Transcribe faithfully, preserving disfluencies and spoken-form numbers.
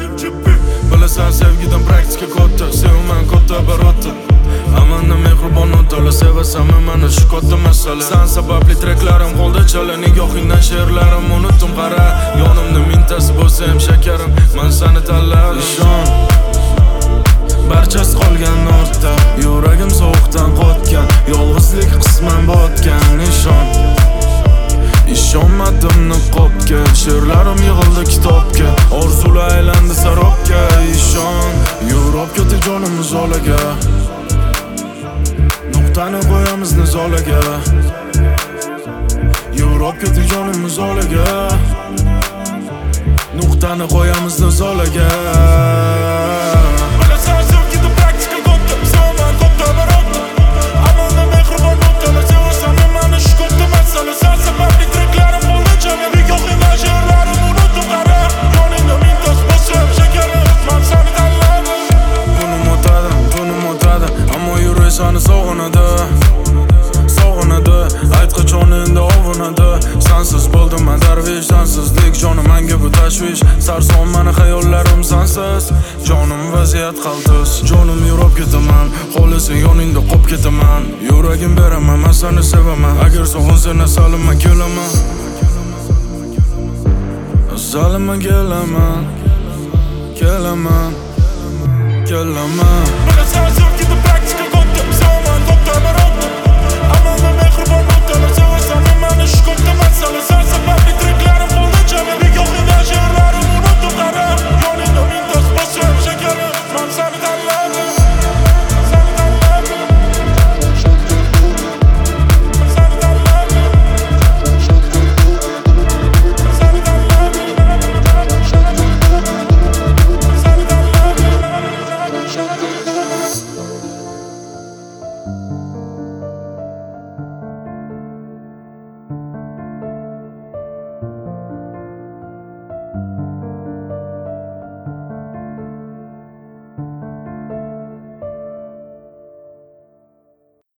Bilasan sevgidan praktika katta, sevaman katta barota. Amanda mehribon otalar, sevasan meni shu katta masala. San sababli treklarim qo'lda chala, nigohingdan she'rlarim unutdim qara. Yonimda mintasi bo'lsa ham shakarim, men seni tanladim. Ishon, barchasi qolgan ortda, yuragim sovuqdan qotgan, yolg'izlik qisman botgan. Ishon, ishonmadim niqobga, she'rlarim yig'ildi kitobga, orzular aylandi sarobga. Ishon, yurib ketdi jonimiz olaga, nuqtani qo'yamiz nizolaga. Yurib ketdi jonimiz olaga, nuqtani qo'yamiz nizolaga. Seni sog'inadi, sog'inadi, aytqich endi ovunadi. Sensiz bo'ldim men darvish, sensizlik jonim menga bu tashvish. Sarson meni xayollarim sensiz, jonim vaziyat qaltis. Jonim yurib ketaman, xolising yoningda qolib ketaman. Yuragim beraman, men seni sevaman. Agar sog'insan salimma kelaman, salimma kelaman, kelaman, kelaman.